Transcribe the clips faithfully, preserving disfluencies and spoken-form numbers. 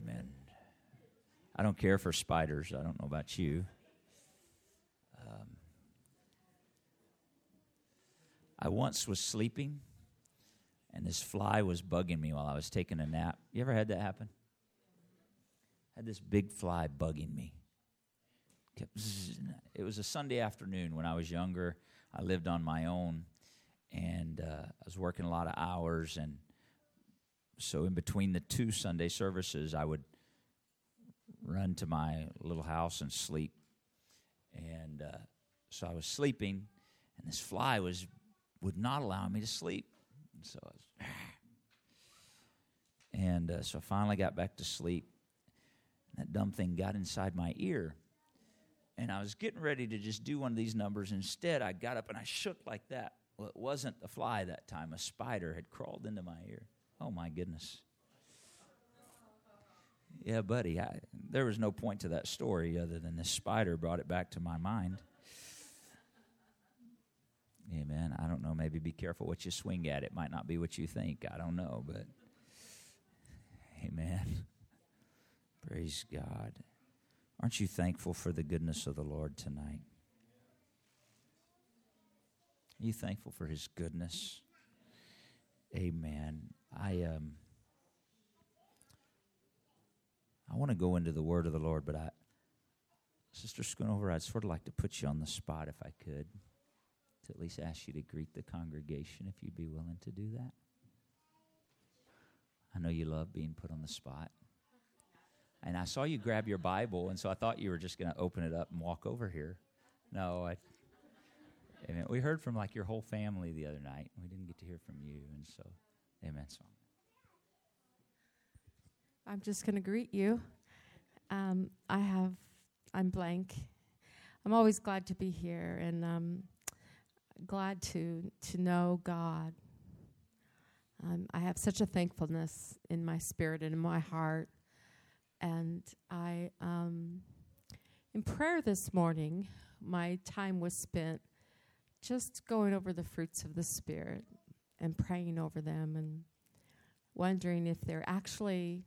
Amen. I don't care for spiders. I don't know about you. Um, I once was sleeping, and this fly was bugging me while I was taking a nap. You ever had that happen? I had this big fly bugging me. It was a Sunday afternoon when I was younger. I lived on my own, and uh, I was working a lot of hours, and so in between the two Sunday services, I would run to my little house and sleep. And uh, so I was sleeping, and this fly was would not allow me to sleep. And so I was, and uh, so I finally got back to sleep. And that dumb thing got inside my ear. And I was getting ready to just do one of these numbers. Instead, I got up and I shook like that. Well, it wasn't a fly that time. A spider had crawled into my ear. Oh, my goodness. Yeah, buddy, I, there was no point to that story other than this spider brought it back to my mind. Amen. I don't know. Maybe be careful what you swing at. It might not be what you think. I don't know, but amen. Praise God. Aren't you thankful for the goodness of the Lord tonight? Are you thankful for His goodness? Amen. I um I want to go into the word of the Lord, but I Sister Schoonover, I'd sort of like to put you on the spot if I could, to at least ask you to greet the congregation if you'd be willing to do that. I know you love being put on the spot. And I saw you grab your Bible, and so I thought you were just going to open it up and walk over here. No, I, amen. We heard from like your whole family the other night. We didn't get to hear from you, and so, amen. So. I'm just going to greet you. Um, I have, I'm blank. I'm always glad to be here, and um, glad to to know God. Um, I have such a thankfulness in my spirit and in my heart. And I, um, in prayer this morning, my time was spent just going over the fruits of the Spirit and praying over them and wondering if they're actually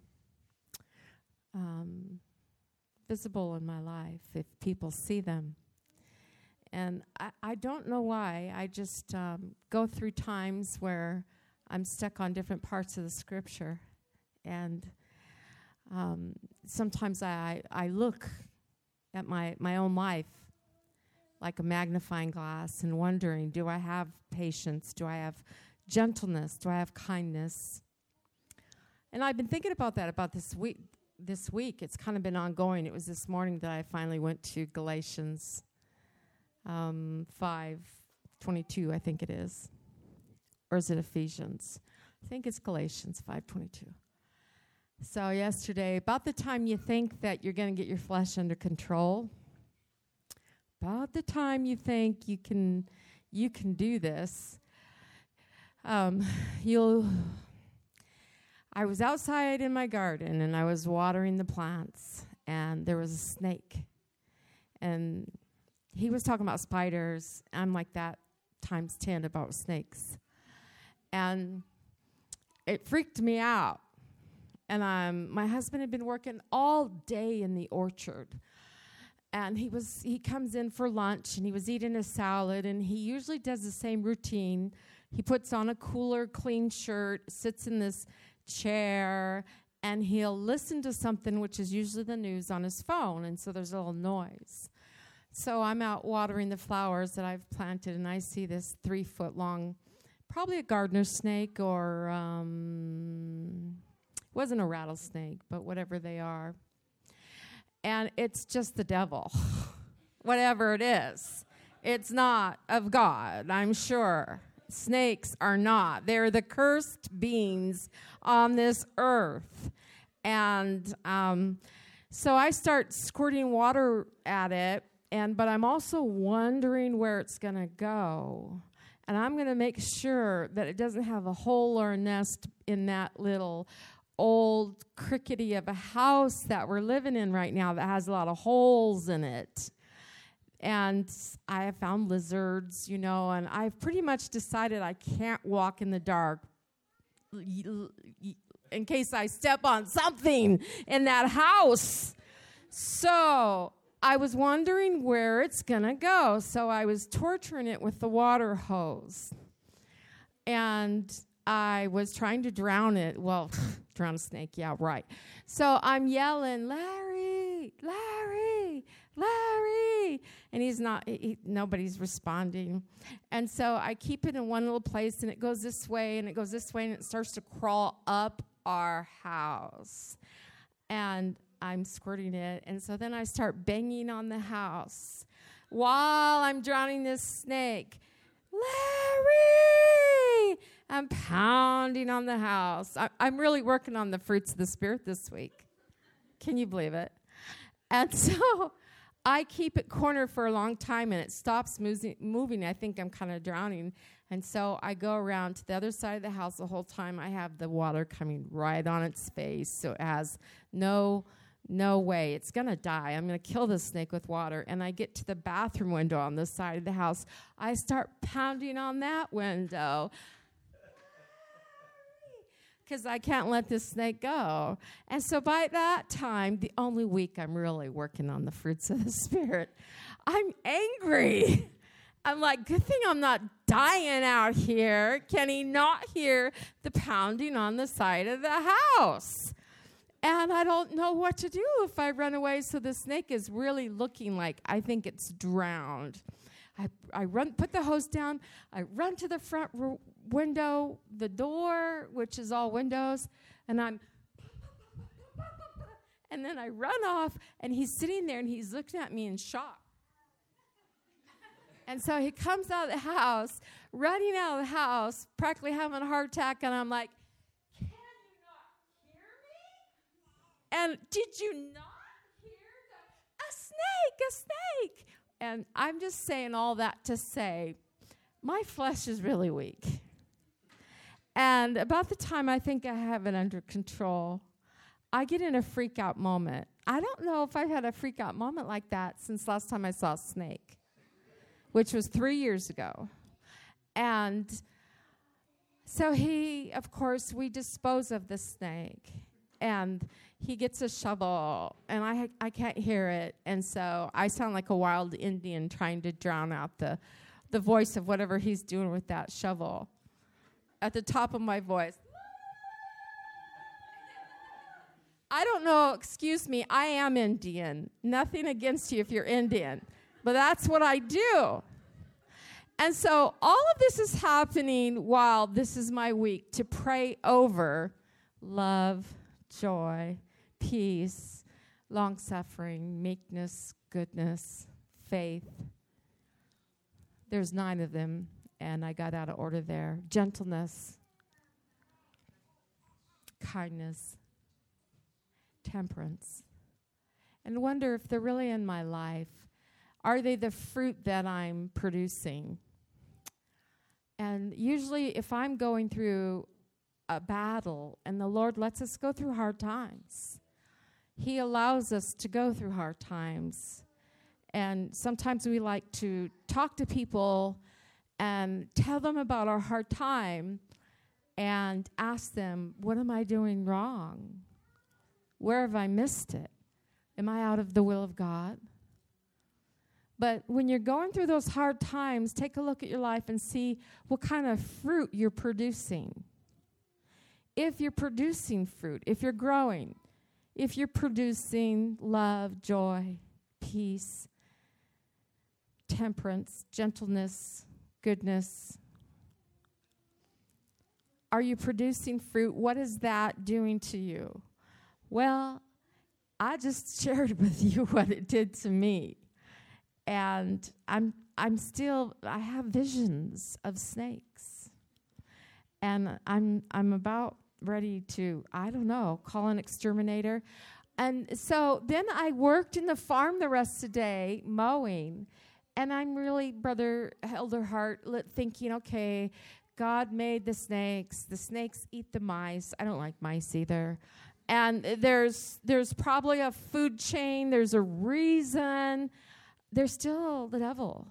um, visible in my life, if people see them. And I, I don't know why. I just um, go through times where I'm stuck on different parts of the Scripture. And Um, sometimes I, I look at my, my own life like a magnifying glass and wondering, do I have patience? Do I have gentleness? Do I have kindness? And I've been thinking about that about this week. This week, it's kind of been ongoing. It was this morning that I finally went to Galatians um, five twenty-two, I think it is. Or is it Ephesians? I think it's Galatians five twenty-two. So yesterday, about the time you think that you're going to get your flesh under control, about the time you think you can you can do this, um, you'll. I was outside in my garden, and I was watering the plants, and there was a snake. And he was talking about spiders. I'm like that times ten about snakes. And it freaked me out. And um, my husband had been working all day in the orchard. And he was he comes in for lunch, and he was eating a salad, and he usually does the same routine. He puts on a cooler, clean shirt, sits in this chair, and he'll listen to something, which is usually the news, on his phone, and so there's a little noise. So I'm out watering the flowers that I've planted, and I see this three-foot-long, probably a gardener snake, or um, it wasn't a rattlesnake, but whatever they are. And it's just the devil, whatever it is. It's not of God, I'm sure. Snakes are not. They're the cursed beings on this earth. And um, so I start squirting water at it, and but I'm also wondering where it's going to go. And I'm going to make sure that it doesn't have a hole or a nest in that little old crickety of a house that we're living in right now that has a lot of holes in it. And I have found lizards, you know, and I've pretty much decided I can't walk in the dark in case I step on something in that house. So I was wondering where it's going to go. So I was torturing it with the water hose. And I was trying to drown it. Well, drown a snake, yeah, right. So I'm yelling, Larry, Larry, Larry. And he's not, he, nobody's responding. And so I keep it in one little place, and it goes this way, and it goes this way, and it starts to crawl up our house. And I'm squirting it. And so then I start banging on the house while I'm drowning this snake. Larry! I'm pounding on the house. I, I'm really working on the fruits of the Spirit this week. Can you believe it? And so I keep it cornered for a long time, and it stops moving. moving. I think I'm kind of drowning. And so I go around to the other side of the house the whole time. I have the water coming right on its face, so it has no... No way. It's going to die. I'm going to kill this snake with water. And I get to the bathroom window on this side of the house. I start pounding on that window because I can't let this snake go. And so by that time, the only week I'm really working on the fruits of the Spirit, I'm angry. I'm like, good thing I'm not dying out here. Can he not hear the pounding on the side of the house? And I don't know what to do if I run away. So the snake is really looking like I think it's drowned. I, I run, put the hose down. I run to the front r- window, the door, which is all windows, and I'm, and then I run off, and he's sitting there, and he's looking at me in shock. And so he comes out of the house, running out of the house, practically having a heart attack, and I'm like, and did you not hear that? A snake, a snake. And I'm just saying all that to say, my flesh is really weak. And about the time I think I have it under control, I get in a freak out moment. I don't know if I've had a freak out moment like that since last time I saw a snake, which was three years ago. And so he, of course, we dispose of the snake. And he gets a shovel, and I I can't hear it. And so I sound like a wild Indian trying to drown out the, the voice of whatever he's doing with that shovel at the top of my voice. I don't know, excuse me, I am Indian. Nothing against you if you're Indian. But that's what I do. And so all of this is happening while this is my week to pray over love, joy, peace, long-suffering, meekness, goodness, faith. There's nine of them, and I got out of order there. Gentleness, kindness, temperance. And wonder if they're really in my life. Are they the fruit that I'm producing? And usually if I'm going through a battle, and the Lord lets us go through hard times. He allows us to go through hard times. And sometimes we like to talk to people and tell them about our hard time and ask them, what am I doing wrong? Where have I missed it? Am I out of the will of God? But when you're going through those hard times, take a look at your life and see what kind of fruit you're producing. If you're producing fruit, if you're growing, if you're producing love, joy, peace, temperance, gentleness, goodness, are you producing fruit? What is that doing to you? Well, I just shared with you what it did to me. And I'm I'm still, I have visions of snakes. And I'm I'm about ready to, I don't know, call an exterminator. And so then I worked in the farm the rest of the day, mowing. And I'm really, Brother Elderhart, thinking, okay, God made the snakes. The snakes eat the mice. I don't like mice either. And there's there's probably a food chain. There's a reason. They're still the devil.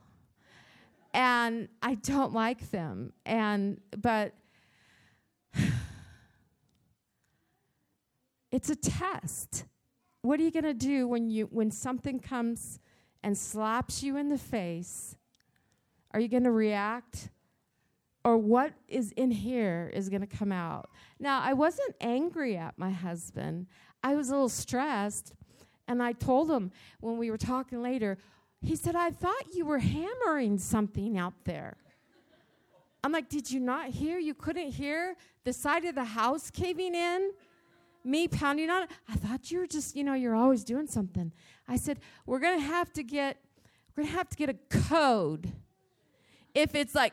And I don't like them. And but it's a test. What are you going to do when you when something comes and slaps you in the face? Are you going to react? Or what is in here is going to come out? Now, I wasn't angry at my husband. I was a little stressed. And I told him when we were talking later, he said, I thought you were hammering something out there. I'm like, did you not hear? You couldn't hear the side of the house caving in? Me pounding on it? I thought you were just, you know, you're always doing something. I said, we're going to have to get, we're going to have to get a code. If it's like,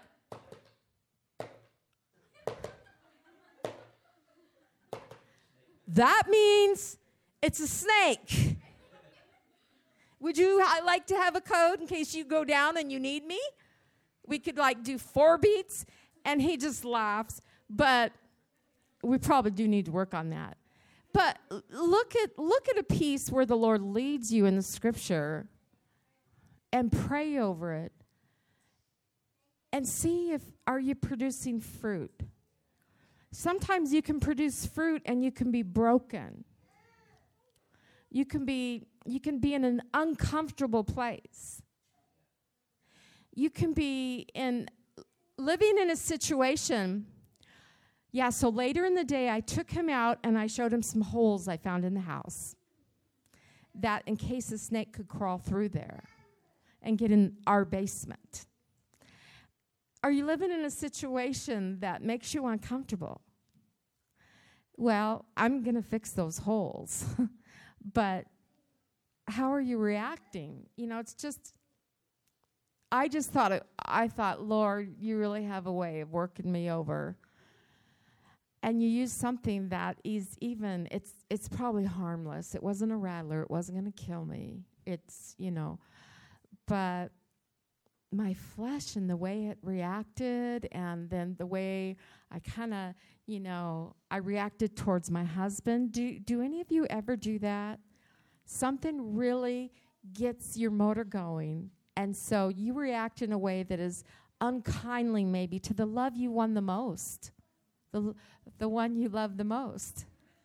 that means it's a snake. Would you I like to have a code in case you go down and you need me? We could like do four beats, and he just laughs. But we probably do need to work on that. But look at look at a piece where the Lord leads you in the Scripture, and pray over it, and see if are you producing fruit. Sometimes you can produce fruit and you can be broken. You can be you can be in an uncomfortable place. You can be in living in a situation. Yeah, so later in the day I took him out and I showed him some holes I found in the house. That in case a snake could crawl through there and get in our basement. Are you living in a situation that makes you uncomfortable? Well, I'm going to fix those holes. But how are you reacting? You know, it's just, I just thought, it, I thought, Lord, you really have a way of working me over. And you use something that is even, it's it's probably harmless. It wasn't a rattler. It wasn't going to kill me. It's, you know, but my flesh and the way it reacted, and then the way I kind of, you know, I reacted towards my husband. Do do any of you ever do that? Something really gets your motor going, and so you react in a way that is unkindly maybe to the love you won the most, the the one you love the most.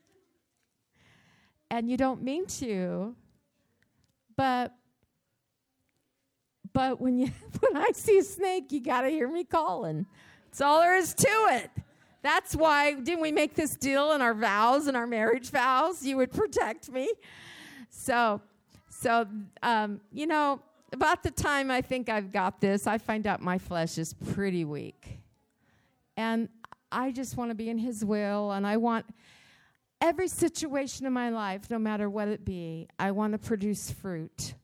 And you don't mean to, but But when you when I see a snake, you got to hear me calling. That's all there is to it. That's why, didn't we make this deal in our vows, in our marriage vows? You would protect me. So, so um, you know, about the time I think I've got this, I find out my flesh is pretty weak. And I just want to be in His will, and I want every situation in my life, no matter what it be, I want to produce fruit.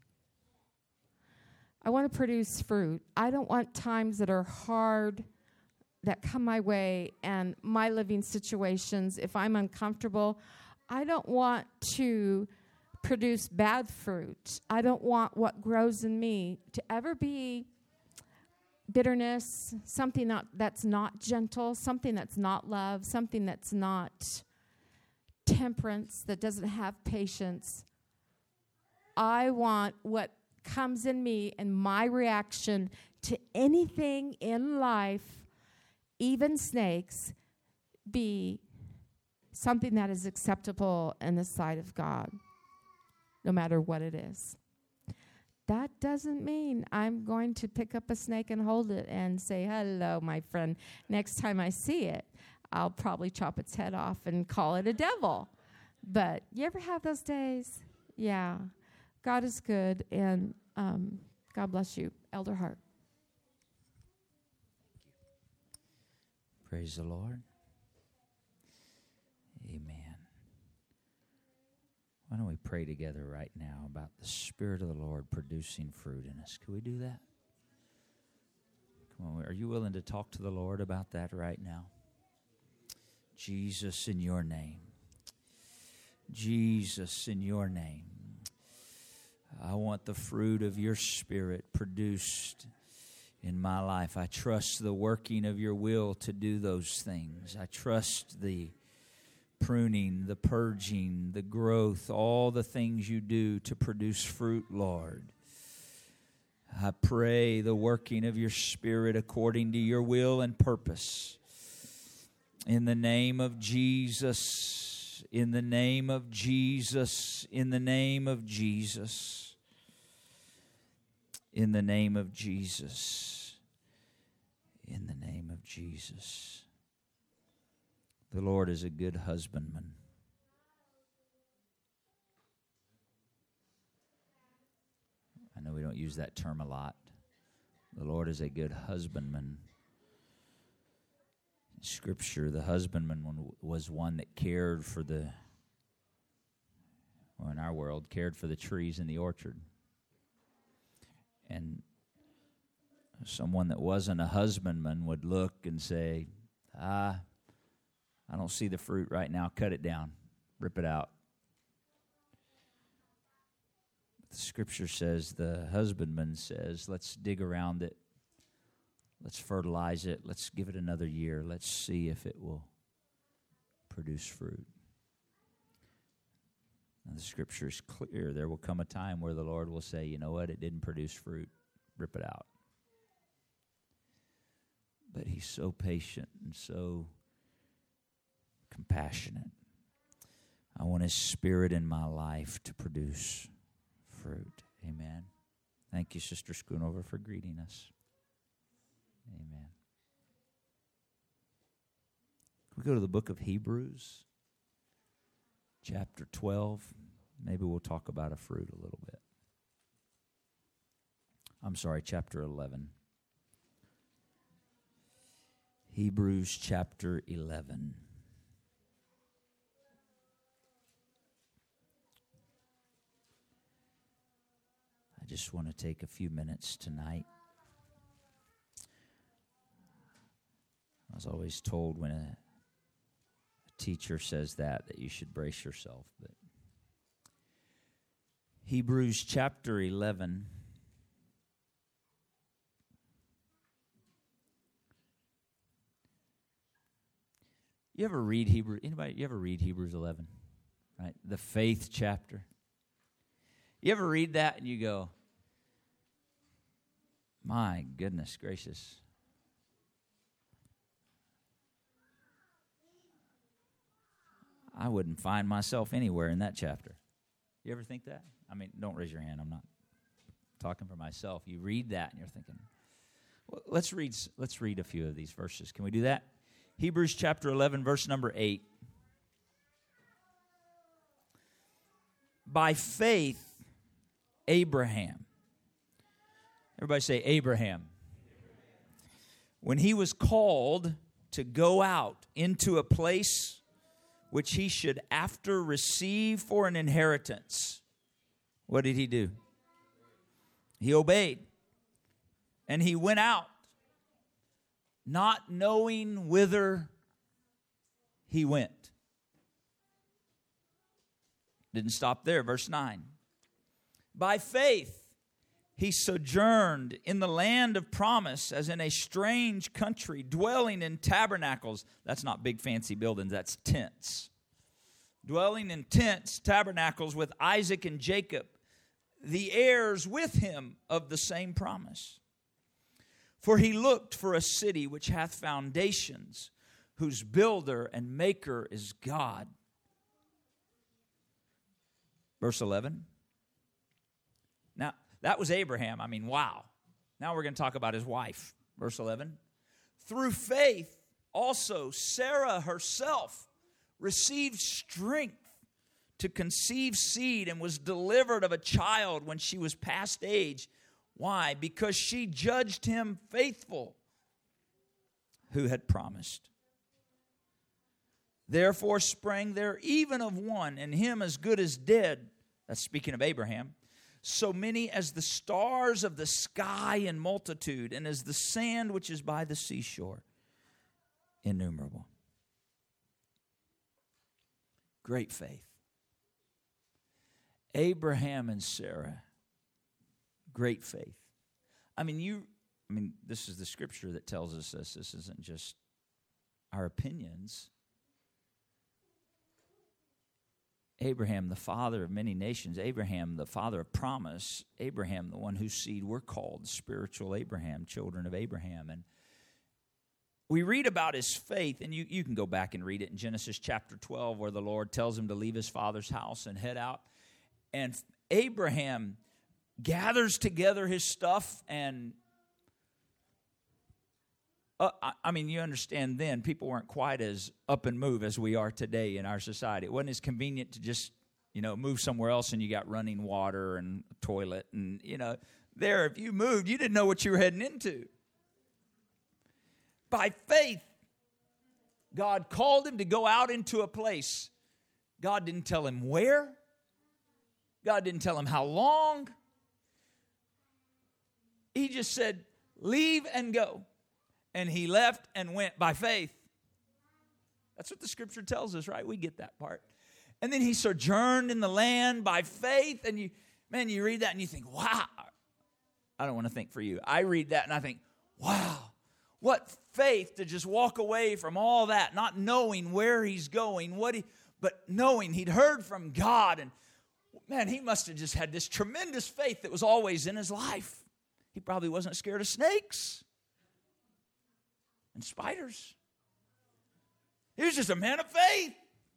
I want to produce fruit. I don't want times that are hard that come my way and my living situations. If I'm uncomfortable, I don't want to produce bad fruit. I don't want what grows in me to ever be bitterness, something not, that's not gentle, something that's not love, something that's not temperance, that doesn't have patience. I want what comes in me and my reaction to anything in life, even snakes, be something that is acceptable in the sight of God, no matter what it is. That doesn't mean I'm going to pick up a snake and hold it and say, hello, my friend. Next time I see it, I'll probably chop its head off and call it a devil. But you ever have those days? Yeah. God is good, and um, God bless you, Elder Hart. Praise the Lord. Amen. Why don't we pray together right now about the Spirit of the Lord producing fruit in us? Can we do that? Come on, are you willing to talk to the Lord about that right now? Jesus, in your name. Jesus, in your name. I want the fruit of your Spirit produced in my life. I trust the working of your will to do those things. I trust the pruning, the purging, the growth, all the things you do to produce fruit, Lord. I pray the working of your Spirit according to your will and purpose. In the name of Jesus. In the name of Jesus. In the name of Jesus. In the name of Jesus. In the name of Jesus. The Lord is a good husbandman. I know we don't use that term a lot. The Lord is a good husbandman. In Scripture, the husbandman was one that cared for the, well, in our world, cared for the trees in the orchard. And someone that wasn't a husbandman would look and say, ah, I don't see the fruit right now. Cut it down. Rip it out. The Scripture says, the husbandman says, let's dig around it. Let's fertilize it. Let's give it another year. Let's see if it will produce fruit. And the Scripture is clear. There will come a time where the Lord will say, you know what, it didn't produce fruit. Rip it out. But He's so patient and so compassionate. I want His Spirit in my life to produce fruit. Amen. Thank you, Sister Schoonover, for greeting us. Amen. We go to the book of Hebrews, chapter twelve. Maybe we'll talk about a fruit a little bit. I'm sorry, chapter eleven. Hebrews chapter eleven. I just want to take a few minutes tonight. I was always told when a, a teacher says that, that you should brace yourself. But Hebrews chapter eleven. You ever read Hebrews? Anybody? You ever read Hebrews eleven? Right, the faith chapter. You ever read that and you go, "My goodness gracious." I wouldn't find myself anywhere in that chapter. You ever think that? I mean, don't raise your hand. I'm not talking for myself. You read that and you're thinking, well, let's read. Let's read a few of these verses. Can we do that? Hebrews chapter eleven, verse number eight. By faith, Abraham. Everybody say Abraham. When he was called to go out into a place which he should after receive for an inheritance, what did he do? He obeyed. And he went out, not knowing whither he went. Didn't stop there. Verse nine. By faith, he sojourned in the land of promise as in a strange country, dwelling in tabernacles. That's not big fancy buildings, that's tents. Dwelling in tents, tabernacles with Isaac and Jacob, the heirs with him of the same promise. For he looked for a city which hath foundations, whose builder and maker is God. Verse eleven. Now, that was Abraham. I mean, wow. Now we're going to talk about his wife. Verse eleven. Through faith, also Sarah herself received strength to conceive seed and was delivered of a child when she was past age. Why? Because she judged him faithful who had promised. Therefore sprang there even of one, and him as good as dead, that's speaking of Abraham, so many as the stars of the sky in multitude, and as the sand which is by the seashore, innumerable. Great faith. Abraham and Sarah, great faith. I mean, you. I mean, this is the Scripture that tells us this. This isn't just our opinions. Abraham, the father of many nations. Abraham, the father of promise. Abraham, the one whose seed we're called, spiritual Abraham, children of Abraham. And we read about his faith, and you, you can go back and read it in Genesis chapter twelve, where the Lord tells him to leave his father's house and head out. And Abraham gathers together his stuff, and uh, I, I mean, you understand then, people weren't quite as up and move as we are today in our society. It wasn't as convenient to just, you know, move somewhere else and you got running water and a toilet. And, you know, there, if you moved, you didn't know what you were heading into. By faith, God called him to go out into a place. God didn't tell him where. God didn't tell him how long. He just said, leave and go. And he left and went by faith. That's what the scripture tells us, right? We get that part. And then he sojourned in the land by faith. And you, man, you read that and you think, wow. I don't want to think for you. I read that and I think, wow. What faith to just walk away from all that, not knowing where he's going, what he, but knowing he'd heard from God. And man, he must have just had this tremendous faith that was always in his life. He probably wasn't scared of snakes and spiders. He was just a man of faith.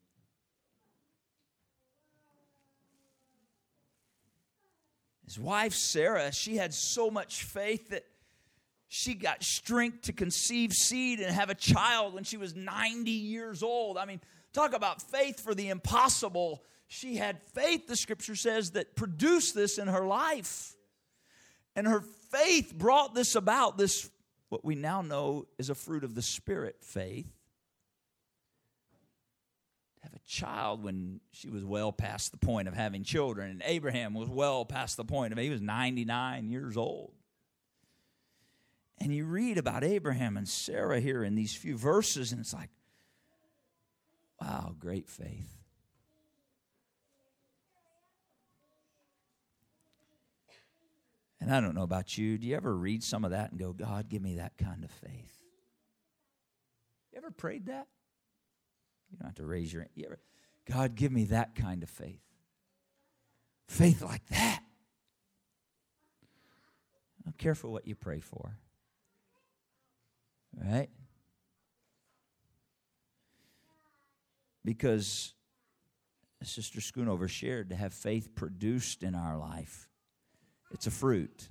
His wife, Sarah, she had so much faith that she got strength to conceive seed and have a child when she was ninety years old. I mean, talk about faith for the impossible. She had faith, the scripture says, that produced this in her life. And her faith brought this about, this, what we now know is a fruit of the Spirit, faith. To have a child when she was well past the point of having children. And Abraham was well past the point of, he was ninety-nine years old. And you read about Abraham and Sarah here in these few verses, and it's like, wow, great faith. And I don't know about you. Do you ever read some of that and go, God, give me that kind of faith? You ever prayed that? You don't have to raise your hand. You ever, God, give me that kind of faith. Faith like that. I'm careful what you pray for. Right? Because, as Sister Schoonover shared, to have faith produced in our life, it's a fruit.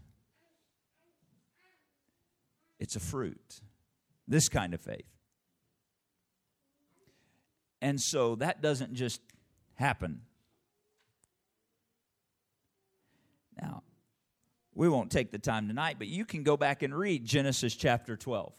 It's a fruit. This kind of faith. And so that doesn't just happen. Now, we won't take the time tonight, but you can go back and read Genesis chapter twelve.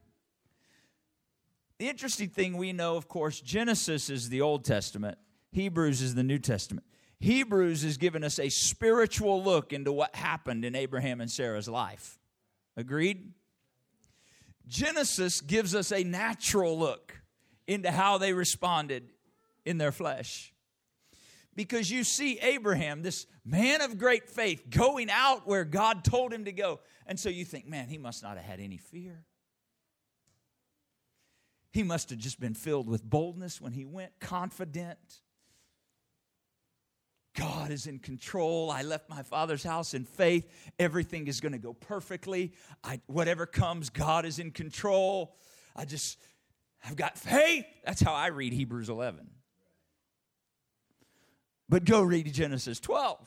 The interesting thing we know, of course, Genesis is the Old Testament. Hebrews is the New Testament. Hebrews is giving us a spiritual look into what happened in Abraham and Sarah's life. Agreed? Genesis gives us a natural look into how they responded in their flesh. Because you see Abraham, this man of great faith, going out where God told him to go. And so you think, man, he must not have had any fear. He must have just been filled with boldness when he went, confident. God is in control. I left my father's house in faith. Everything is going to go perfectly. I, whatever comes, God is in control. I just, I've got faith. That's how I read Hebrews eleven. But go read Genesis twelve.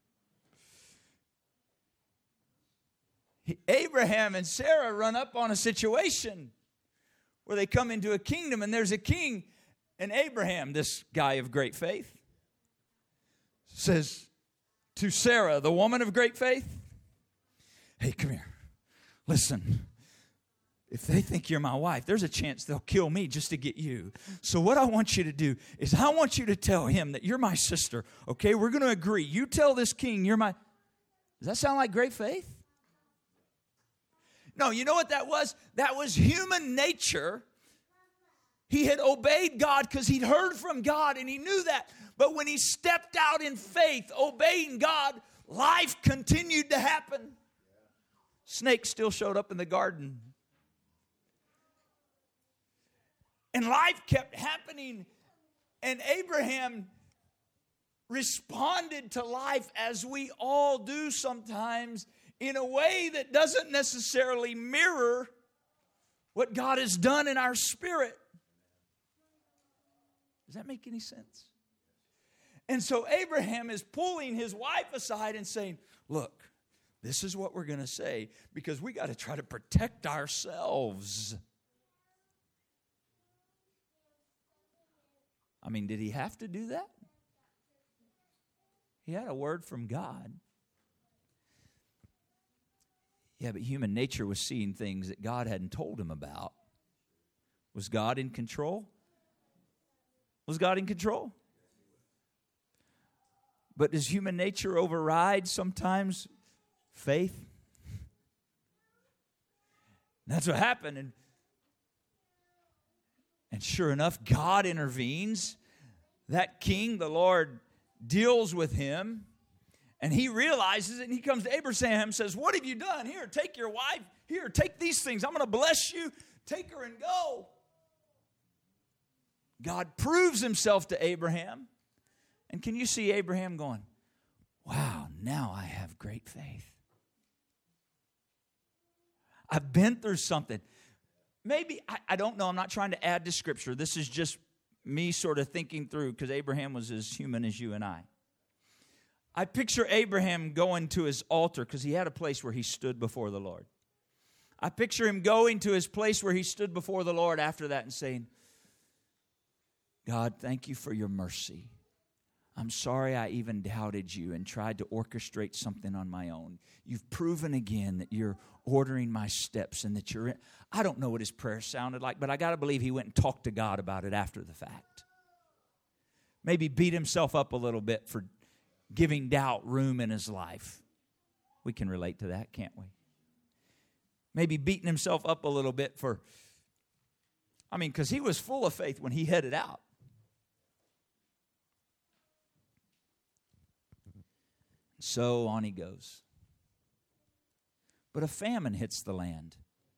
Abraham and Sarah run up on a situation where they come into a kingdom and there's a king. And Abraham, this guy of great faith, says to Sarah, the woman of great faith, hey, come here. Listen, if they think you're my wife, there's a chance they'll kill me just to get you. So what I want you to do is I want you to tell him that you're my sister. Okay, we're going to agree. You tell this king you're my... Does that sound like great faith? No, you know what that was? That was human nature. He had obeyed God because he'd heard from God and he knew that. But when he stepped out in faith, obeying God, life continued to happen. Snakes still showed up in the garden. And life kept happening. And Abraham responded to life as we all do sometimes, in a way that doesn't necessarily mirror what God has done in our spirit. Does that make any sense? And so Abraham is pulling his wife aside and saying, look, this is what we're going to say because we got to try to protect ourselves. I mean, did he have to do that? He had a word from God. Yeah, but human nature was seeing things that God hadn't told him about. Was God in control? Was God in control? But does human nature override sometimes faith? That's what happened. And, and sure enough, God intervenes. That king, the Lord, deals with him. And he realizes it, and he comes to Abraham and says, what have you done? Here, take your wife. Here, take these things. I'm going to bless you. Take her and go. God proves himself to Abraham. And can you see Abraham going, wow, now I have great faith. I've been through something. Maybe, I, I don't know, I'm not trying to add to Scripture. This is just me sort of thinking through, because Abraham was as human as you and I. I picture Abraham going to his altar, because he had a place where he stood before the Lord. I picture him going to his place where he stood before the Lord after that and saying, God, thank you for your mercy. I'm sorry I even doubted you and tried to orchestrate something on my own. You've proven again that you're ordering my steps and that you're in. I don't know what his prayer sounded like, but I got to believe he went and talked to God about it after the fact. Maybe beat himself up a little bit for giving doubt room in his life. We can relate to that, can't we? Maybe beating himself up a little bit for, I mean, because he was full of faith when he headed out. So on he goes. But a famine hits the land.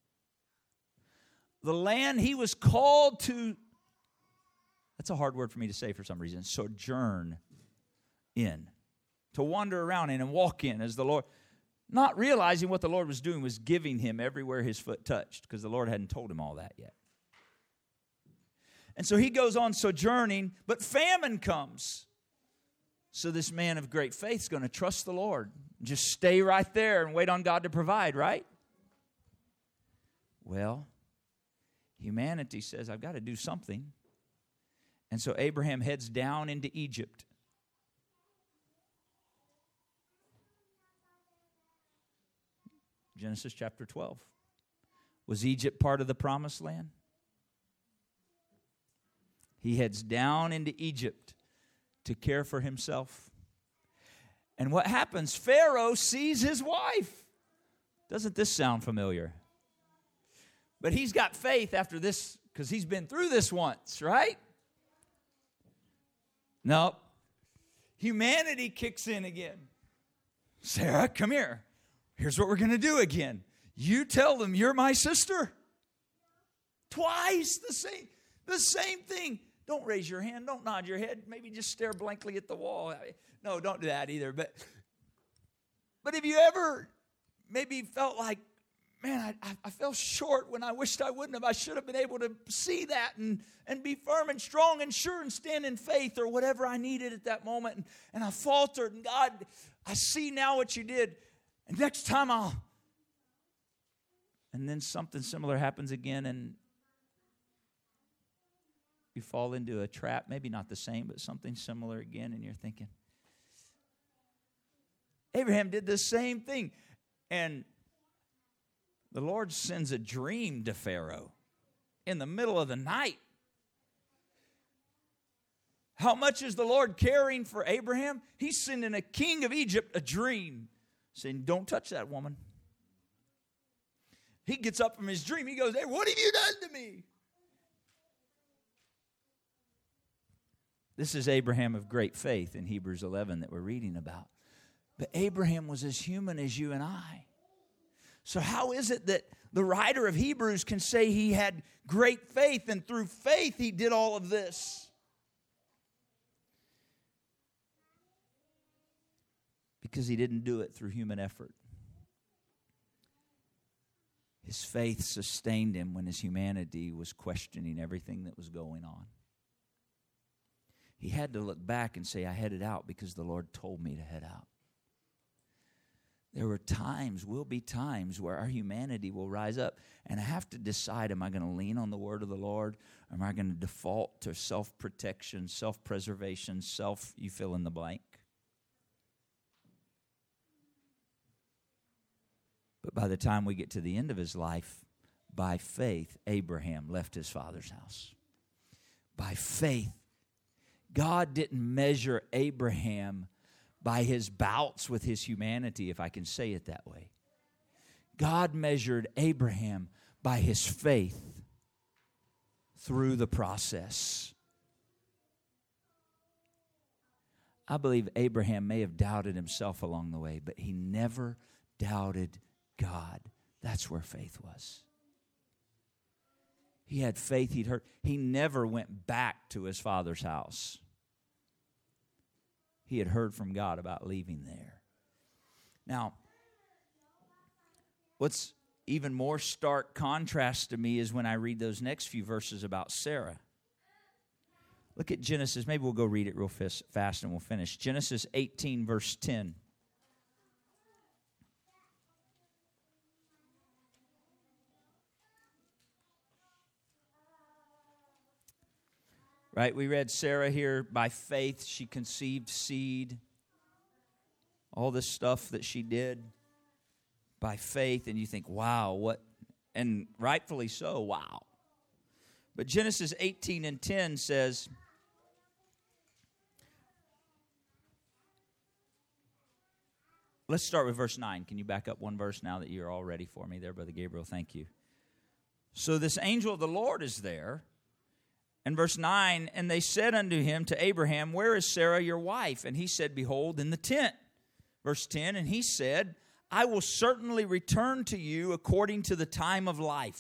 The land he was called to, that's a hard word for me to say for some reason, sojourn in. To wander around in and walk in as the Lord, not realizing what the Lord was doing was giving him everywhere his foot touched, because the Lord hadn't told him all that yet. And so he goes on sojourning, but famine comes. So this man of great faith is going to trust the Lord. Just stay right there and wait on God to provide, right? Well, humanity says, I've got to do something. And so Abraham heads down into Egypt. Genesis chapter twelve. Was Egypt part of the promised land? He heads down into Egypt to care for himself. And what happens? Pharaoh sees his wife. Doesn't this sound familiar? But he's got faith after this, because he's been through this once, right? No. Humanity kicks in again. Sarah, come here. Here's what we're going to do again. You tell them you're my sister. Twice the same, the same thing. Don't raise your hand. Don't nod your head. Maybe just stare blankly at the wall. No, don't do that either. But, but have you ever maybe felt like, man, I, I fell short when I wished I wouldn't have. I should have been able to see that and, and be firm and strong and sure and stand in faith or whatever I needed at that moment. And, and I faltered. And God, I see now what you did. And next time I'll. And then something similar happens again, and you fall into a trap, maybe not the same, but something similar again, and you're thinking, Abraham did the same thing. And the Lord sends a dream to Pharaoh in the middle of the night. How much is the Lord caring for Abraham? He's sending a king of Egypt a dream, saying, don't touch that woman. He gets up from his dream. He goes, hey, what have you done to me? This is Abraham of great faith in Hebrews eleven that we're reading about. But Abraham was as human as you and I. So how is it that the writer of Hebrews can say he had great faith, and through faith he did all of this? Because he didn't do it through human effort. His His faith sustained him when his humanity was questioning everything that was going on. He had to look back and say, I headed out because the Lord told me to head out. There were times, will be times, where our humanity will rise up, and I have to decide, am I going to lean on the word of the Lord, or am I going to default to self-protection, self-preservation, self, you fill in the blank? But by the time we get to the end of his life, by faith, Abraham left his father's house. By faith. God didn't measure Abraham by his bouts with his humanity, if I can say it that way. God measured Abraham by his faith through the process. I believe Abraham may have doubted himself along the way, but he never doubted God. That's where faith was. He had faith. He'd heard. He never went back to his father's house. He had heard from God about leaving there. Now, what's even more stark contrast to me is when I read those next few verses about Sarah. Look at Genesis. Maybe we'll go read it real fast and we'll finish. Genesis eighteen, verse ten. Right, we read Sarah here, by faith she conceived seed. All this stuff that she did by faith, and you think, wow, what, and rightfully so, wow. But Genesis eighteen and ten says, let's start with verse nine. Can you back up one verse now that you're all ready for me there, Brother Gabriel? Thank you. So this angel of the Lord is there. And verse nine, and they said unto him, to Abraham, where is Sarah your wife? And he said, behold, in the tent. Verse ten, and he said, I will certainly return to you according to the time of life.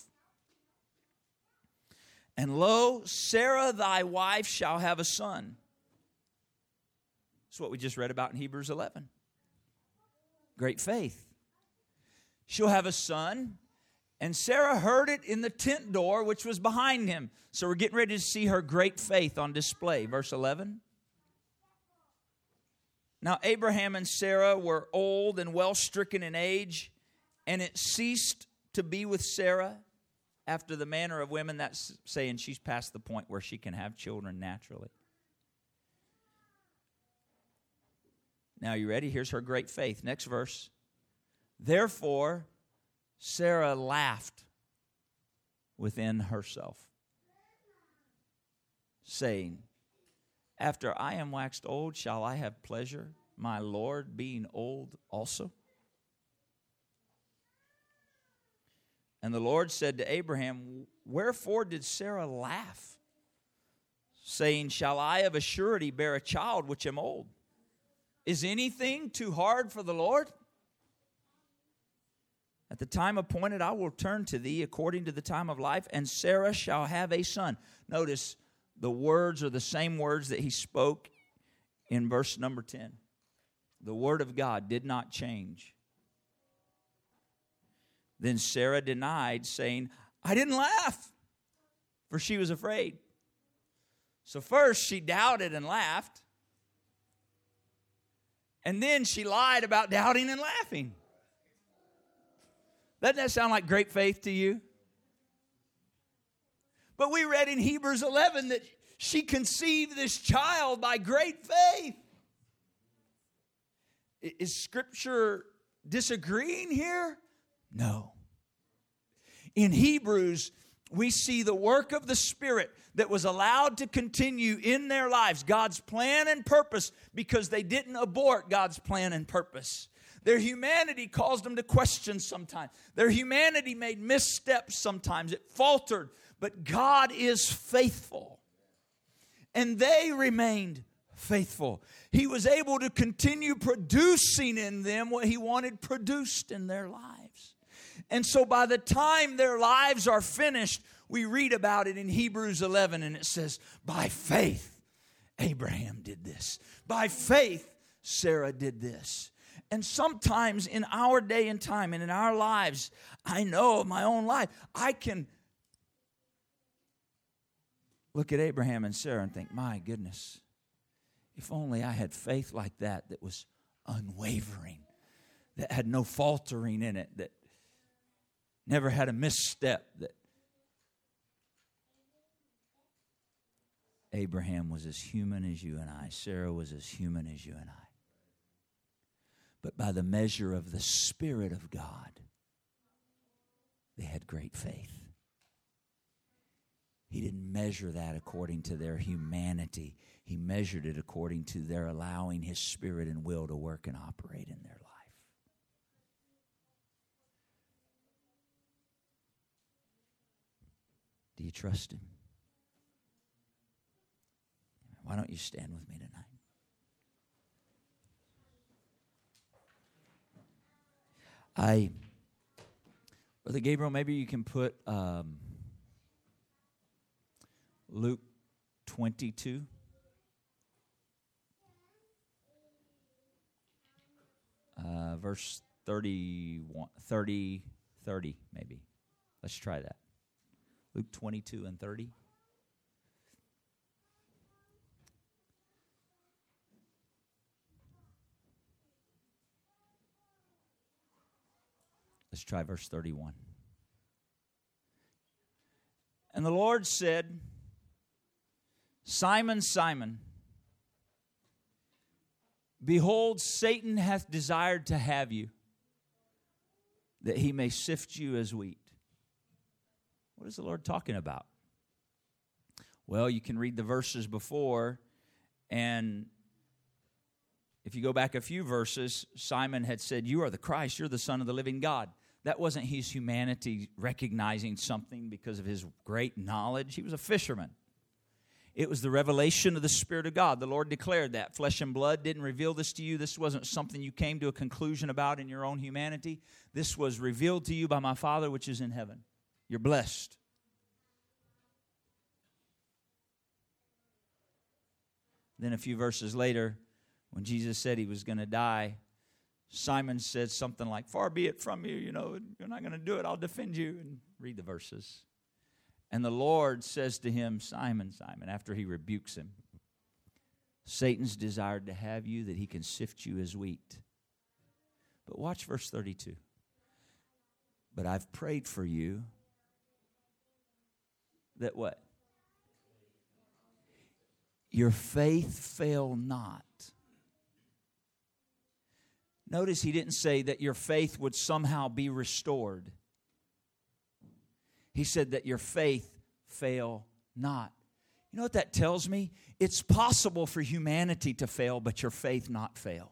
And lo, Sarah thy wife shall have a son. That's what we just read about in Hebrews eleven. Great faith. She'll have a son. And Sarah heard it in the tent door, which was behind him. So we're getting ready to see her great faith on display. Verse eleven. Now Abraham and Sarah were old and well stricken in age, and it ceased to be with Sarah after the manner of women. That's saying she's past the point where she can have children naturally. Now you ready? Here's her great faith. Next verse. Therefore Sarah laughed within herself, saying, after I am waxed old, shall I have pleasure, my Lord being old also? And the Lord said to Abraham, wherefore did Sarah laugh, saying, shall I of a surety bear a child which am old? Is anything too hard for the Lord? At the time appointed, I will turn to thee according to the time of life, and Sarah shall have a son. Notice the words are the same words that he spoke in verse number ten. The word of God did not change. Then Sarah denied, saying, I didn't laugh, for she was afraid. So first she doubted and laughed, and then she lied about doubting and laughing. Doesn't that sound like great faith to you? But we read in Hebrews eleven that she conceived this child by great faith. Is Scripture disagreeing here? No. In Hebrews, we see the work of the Spirit that was allowed to continue in their lives, God's plan and purpose, because they didn't abort God's plan and purpose. Their humanity caused them to question sometimes. Their humanity made missteps sometimes. It faltered. But God is faithful. And they remained faithful. He was able to continue producing in them what He wanted produced in their lives. And so by the time their lives are finished, we read about it in Hebrews eleven, and it says, by faith, Abraham did this. By faith, Sarah did this. And sometimes in our day and time and in our lives, I know of my own life, I can look at Abraham and Sarah and think, my goodness, if only I had faith like that that was unwavering, that had no faltering in it, that never had a misstep, that Abraham was as human as you and I. Sarah was as human as you and I. But by the measure of the Spirit of God, they had great faith. He didn't measure that according to their humanity. He measured it according to their allowing His Spirit and will to work and operate in their life. Do you trust Him? Why don't you stand with me tonight? I, Brother Gabriel, maybe you can put um, Luke twenty-two. Uh, verse thirty-one, thirty, thirty maybe. Let's try that. Luke twenty-two and thirty. Let's try verse thirty-one. And the Lord said, Simon, Simon, behold, Satan hath desired to have you, that he may sift you as wheat. What is the Lord talking about? Well, you can read the verses before, and if you go back a few verses, Simon had said, you are the Christ, you're the Son of the living God. That wasn't his humanity recognizing something because of his great knowledge. He was a fisherman. It was the revelation of the Spirit of God. The Lord declared that. Flesh and blood didn't reveal this to you. This wasn't something you came to a conclusion about in your own humanity. This was revealed to you by my Father which is in heaven. You're blessed. Then a few verses later, when Jesus said he was going to die, Simon said something like, far be it from you, you know, you're not going to do it, I'll defend you. And read the verses. And the Lord says to him, Simon, Simon, after he rebukes him, Satan's desired to have you that he can sift you as wheat. But watch verse thirty-two. But I've prayed for you that what? Your faith fail not. Notice he didn't say that your faith would somehow be restored. He said that your faith fail not. You know what that tells me? It's possible for humanity to fail, but your faith not fail.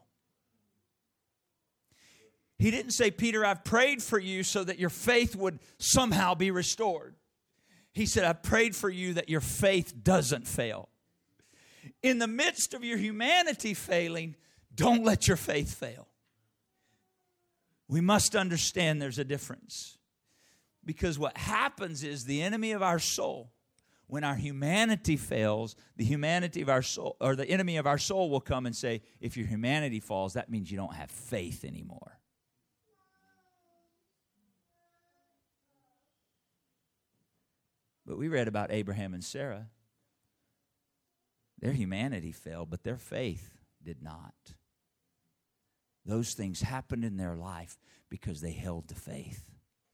He didn't say, Peter, I've prayed for you so that your faith would somehow be restored. He said, I've prayed for you that your faith doesn't fail. In the midst of your humanity failing, don't let your faith fail. We must understand there's a difference. Because what happens is the enemy of our soul, when our humanity fails, the humanity of our soul, or the enemy of our soul will come and say, if your humanity falls, that means you don't have faith anymore. But we read about Abraham and Sarah. Their humanity failed, but their faith did not. Those things happened in their life because they held to faith.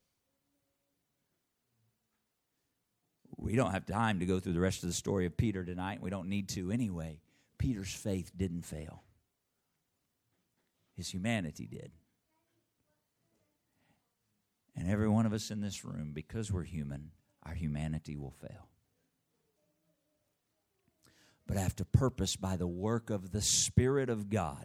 We don't have time to go through the rest of the story of Peter tonight. We don't need to anyway. Peter's faith didn't fail. His humanity did. And every one of us in this room, because we're human, our humanity will fail. But I have to purpose by the work of the Spirit of God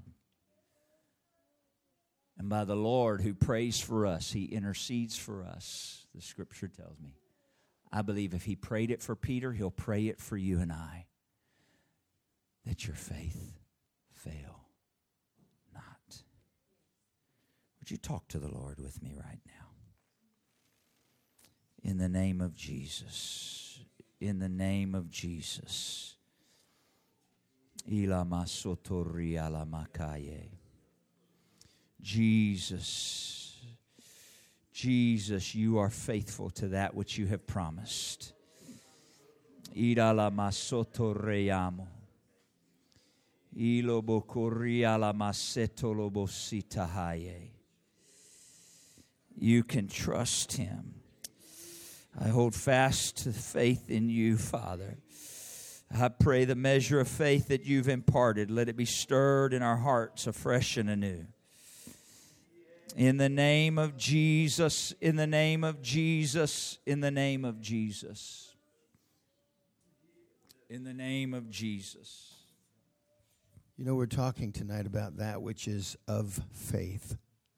and by the Lord who prays for us. He intercedes for us, the Scripture tells me. I believe if he prayed it for Peter, he'll pray it for you and I, that your faith fail not. Would you talk to the Lord with me right now? In the name of Jesus. In the name of Jesus. Ila masotori ala makaye. Jesus, Jesus, you are faithful to that which you have promised. Ira la masoto reamo. Ilo bokoria la maseto lo bosita haye. You can trust him. I hold fast to faith in you, Father. I pray the measure of faith that you've imparted, let it be stirred in our hearts afresh and anew. In the name of Jesus, in the name of Jesus, in the name of Jesus. In the name of Jesus. You know, we're talking tonight about that which is of faith,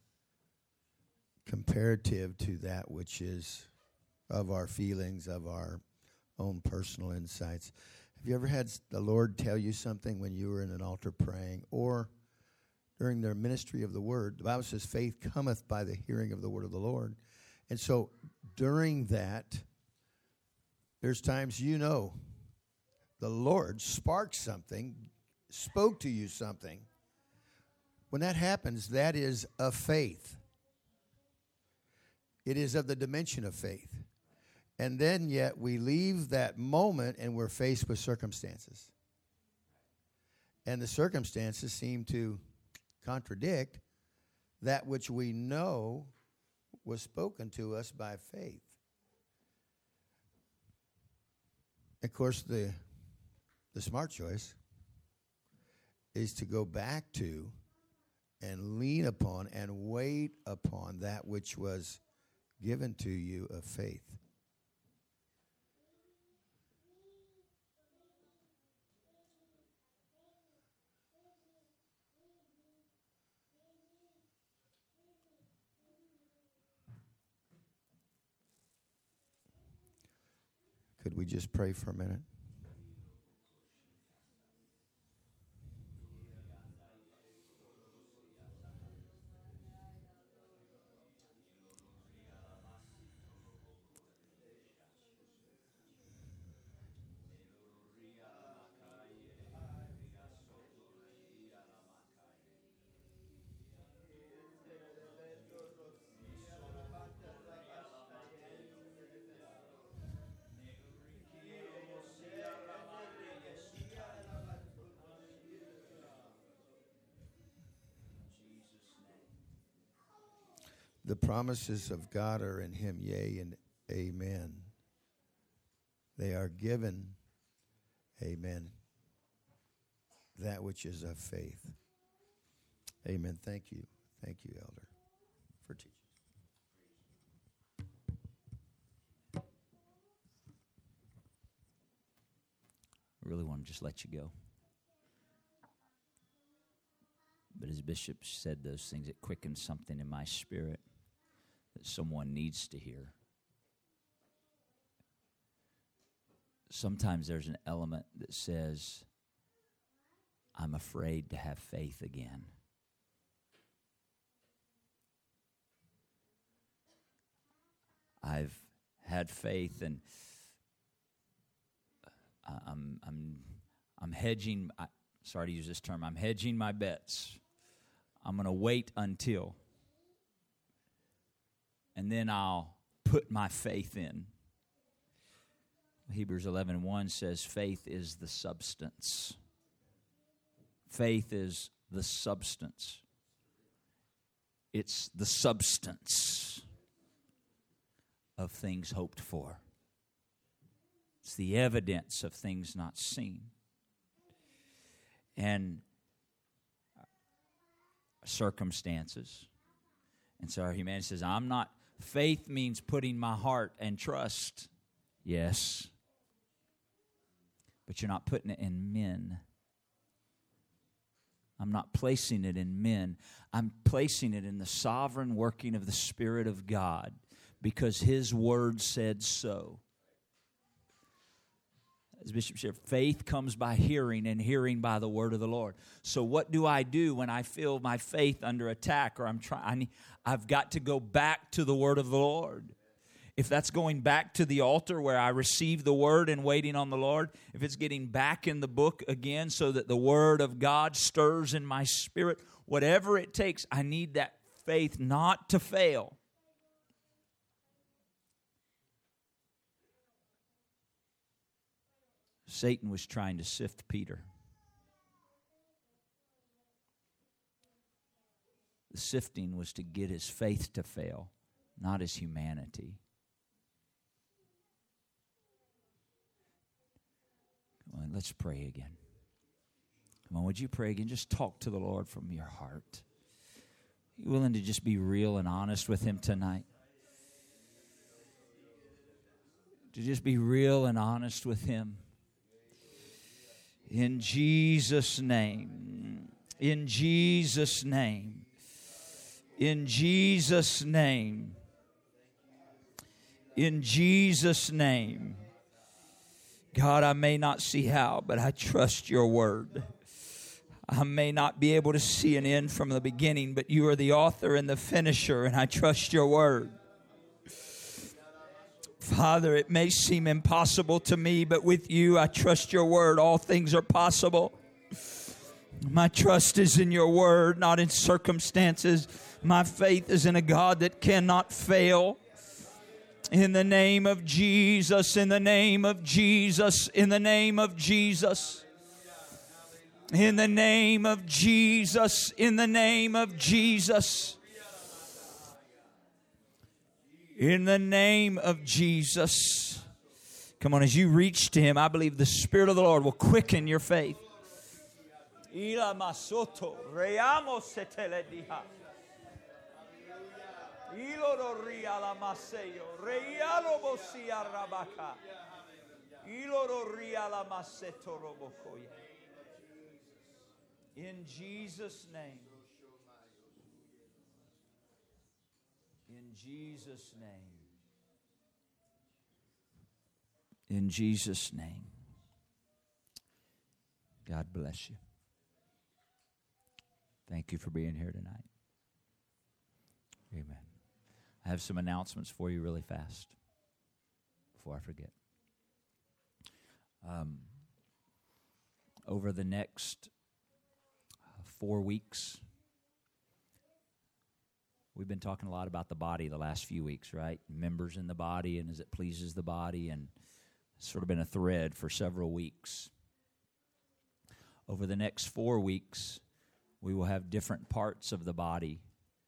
comparative to that which is of our feelings, of our own personal insights. Have you ever had the Lord tell you something when you were in an altar praying, or during the ministry of the Word? The Bible says faith cometh by the hearing of the Word of the Lord. And so during that, there's times you know the Lord sparked something, spoke to you something. When that happens, that is of faith. It is of the dimension of faith. And then yet we leave that moment and we're faced with circumstances. And the circumstances seem to contradict that which we know was spoken to us by faith. Of course, the, the smart choice is to go back to and lean upon and wait upon that which was given to you of faith. Could we just pray for a minute? The promises of God are in him, yea and amen. They are given, amen, that which is of faith. Amen. Thank you. Thank you, Elder, for teaching. I really want to just let you go. But as Bishop said those things, it quickens something in my spirit that someone needs to hear. Sometimes there's an element that says, I'm afraid to have faith again. I've had faith, and I'm I'm I'm hedging. I, sorry to use this term. I'm hedging my bets. I'm going to wait until, and then I'll put my faith in. Hebrews eleven one says, faith is the substance. Faith is the substance. It's the substance of things hoped for. It's the evidence of things not seen. And circumstances. And so our humanity says, I'm not, faith means putting my heart and trust. Yes. But you're not putting it in men. I'm not placing it in men. I'm placing it in the sovereign working of the Spirit of God, because His Word said so. As Bishop said, faith comes by hearing, and hearing by the word of the Lord. So what do I do when I feel my faith under attack, or I'm trying? I've got to go back to the word of the Lord. If that's going back to the altar where I receive the word and waiting on the Lord, if it's getting back in the book again so that the word of God stirs in my spirit, whatever it takes, I need that faith not to fail. Satan was trying to sift Peter. The sifting was to get his faith to fail, not his humanity. Come on, let's pray again. Come on, would you pray again? Just talk to the Lord from your heart. You willing to just be real and honest with Him tonight? To just be real and honest with Him. In Jesus' name. In Jesus' name. In Jesus' name. In Jesus' name. God, I may not see how, but I trust your word. I may not be able to see an end from the beginning, but you are the author and the finisher, and I trust your word. Father, it may seem impossible to me, but with you, I trust your word. All things are possible. My trust is in your word, not in circumstances. My faith is in a God that cannot fail. In the name of Jesus, in the name of Jesus, in the name of Jesus. In the name of Jesus, in the name of Jesus. In the name of Jesus. Come on, as you reach to Him, I believe the Spirit of the Lord will quicken your faith. Ila masoto, reamo setelediha. Ilo ria la maseyo, reialo bosia rabaka. Ilo ria la maseto robokoya. In Jesus' name. In Jesus' name. In Jesus' name. God bless you. Thank you for being here tonight. Amen. I have some announcements for you really fast before I forget. Um, over the next uh, four weeks, we've been talking a lot about the body the last few weeks, right? Members in the body and as it pleases the body, and it's sort of been a thread for several weeks. Over the next four weeks, we will have different parts of the body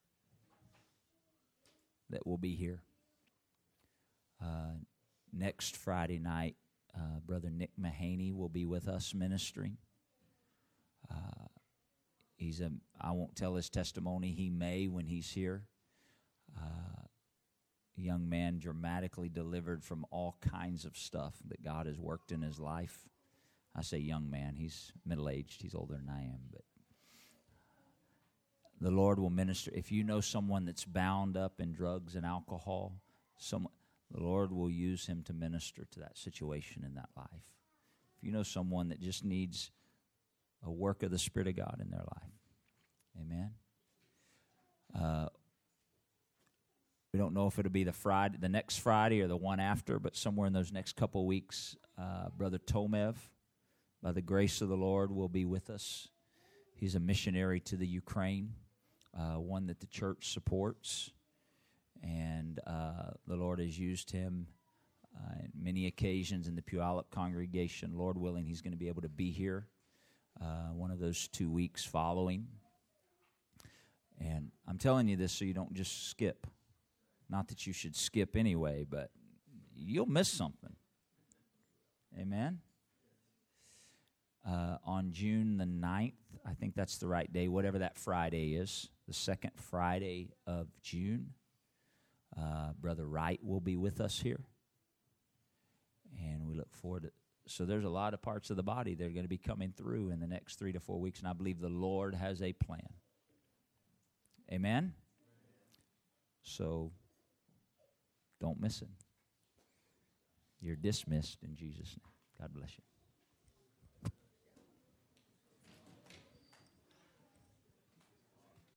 that will be here. Uh, next Friday night, uh, Brother Nick Mahaney will be with us ministering. Uh, he's a, I won't tell his testimony. He may when he's here. Uh, a young man dramatically delivered from all kinds of stuff that God has worked in his life. I say young man. He's middle-aged. He's older than I am, but the Lord will minister. If you know someone that's bound up in drugs and alcohol, some, the Lord will use him to minister to that situation in that life. If you know someone that just needs a work of the Spirit of God in their life, amen. Uh, we don't know if it'll be the Friday, the next Friday, or the one after, but somewhere in those next couple of weeks, uh, Brother Tomev, by the grace of the Lord, will be with us. He's a missionary to the Ukraine. Uh, one that the church supports, and uh, the Lord has used him uh, in many occasions in the Puyallup congregation. Lord willing, he's going to be able to be here uh, one of those two weeks following. And I'm telling you this so you don't just skip. Not that you should skip anyway, but you'll miss something. Amen? Uh, on June the ninth, I think that's the right day, whatever that Friday is, the second Friday of June, uh, Brother Wright will be with us here. And we look forward to, so there's a lot of parts of the body that are going to be coming through in the next three to four weeks, and I believe the Lord has a plan. Amen? So don't miss it. You're dismissed in Jesus' name. God bless you.